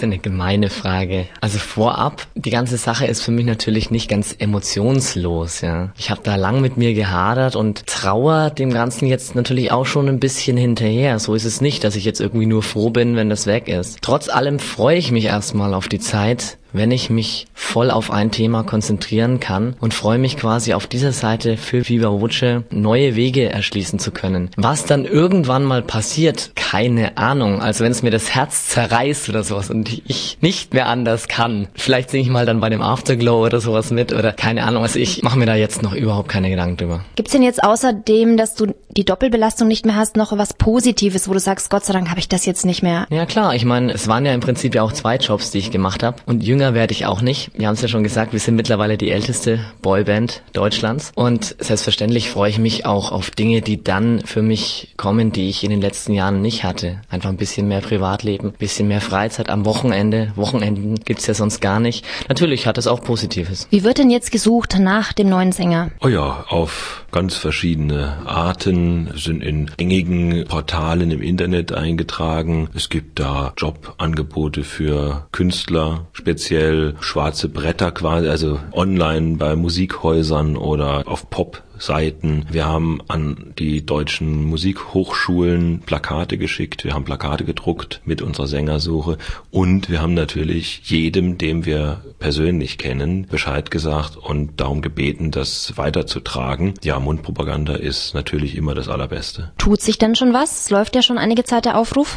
ja eine gemeine Frage. Also vorab, die ganze Sache ist für mich natürlich nicht ganz emotionslos, ja. Ich habe da lang mit mir gehadert und trauer dem Ganzen jetzt natürlich auch schon ein bisschen hinterher. So ist es nicht, dass ich jetzt irgendwie nur froh bin, wenn das weg ist. Trotz allem freue ich mich erstmal auf die Zeit, wenn ich mich voll auf ein Thema konzentrieren kann und freue mich quasi auf dieser Seite für Viva Voce neue Wege erschließen zu können. Was dann irgendwann mal passiert, keine Ahnung. Also wenn es mir das Herz zerreißt oder sowas und ich nicht mehr anders kann, vielleicht singe ich mal dann bei dem Afterglow oder sowas mit oder keine Ahnung. Also ich mache mir da jetzt noch überhaupt keine Gedanken drüber. Gibt's denn jetzt außerdem, dass du die Doppelbelastung nicht mehr hast, noch was Positives, wo du sagst, Gott sei Dank habe ich das jetzt nicht mehr? Ja klar, ich meine, es waren ja im Prinzip ja auch 2 Jobs, die ich gemacht habe und jünger werde ich auch nicht. Wir haben es ja schon gesagt, wir sind mittlerweile die älteste Boyband Deutschlands und selbstverständlich freue ich mich auch auf Dinge, die dann für mich kommen, die ich in den letzten Jahren nicht hatte. Einfach ein bisschen mehr Privatleben, ein bisschen mehr Freizeit am Wochenende. Wochenenden gibt's ja sonst gar nicht. Natürlich hat es auch Positives. Wie wird denn jetzt gesucht nach dem neuen Sänger? Oh ja, auf ganz verschiedene Arten, sind in gängigen Portalen im Internet eingetragen. Es gibt da Jobangebote für Künstler, speziell schwarze Bretter quasi, also online bei Musikhäusern oder auf Pop-Seiten. Wir haben an die deutschen Musikhochschulen Plakate geschickt, wir haben Plakate gedruckt mit unserer Sängersuche und wir haben natürlich jedem, den wir persönlich kennen, Bescheid gesagt und darum gebeten, das weiterzutragen. Ja, Mundpropaganda ist natürlich immer das Allerbeste. Tut sich denn schon was? Es läuft ja schon einige Zeit der Aufruf.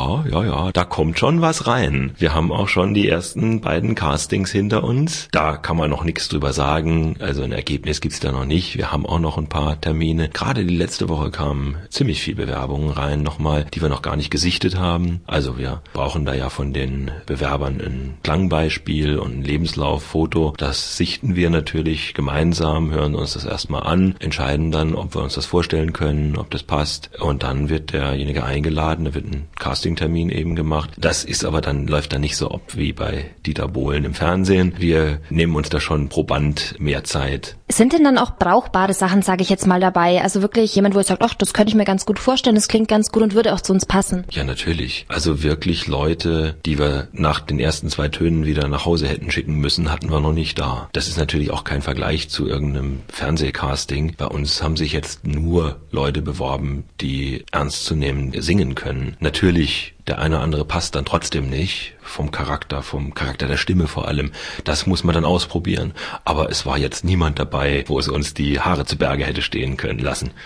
Ja, da kommt schon was rein. Wir haben auch schon die ersten beiden Castings hinter uns. Da kann man noch nichts drüber sagen, also ein Ergebnis gibt's da noch nicht. Wir haben auch noch ein paar Termine. Gerade die letzte Woche kamen ziemlich viel Bewerbungen rein nochmal, die wir noch gar nicht gesichtet haben. Also wir brauchen da ja von den Bewerbern ein Klangbeispiel und ein Lebenslauffoto. Das sichten wir natürlich gemeinsam, hören uns das erstmal an, entscheiden dann, ob wir uns das vorstellen können, ob das passt. Und dann wird derjenige eingeladen, da wird ein Castingtermin eben gemacht. Das ist aber dann, läuft dann nicht so ab wie bei Dieter Bohlen im Fernsehen. Wir nehmen uns da schon pro Band mehr Zeit. Sind denn dann auch brauchbare Sachen, sage ich jetzt mal, dabei? Also wirklich jemand, wo ich sage, ach, das könnte ich mir ganz gut vorstellen, das klingt ganz gut und würde auch zu uns passen. Ja, natürlich. Also wirklich Leute, die wir nach den ersten 2 Tönen wieder nach Hause hätten schicken müssen, hatten wir noch nicht da. Das ist natürlich auch kein Vergleich zu irgendeinem Fernsehcasting. Bei uns haben sich jetzt nur Leute beworben, die ernstzunehmend singen können. Natürlich, der eine oder andere passt dann trotzdem nicht, vom Charakter der Stimme vor allem. Das muss man dann ausprobieren. Aber es war jetzt niemand dabei, wo es uns die Haare zu Berge hätte stehen können lassen.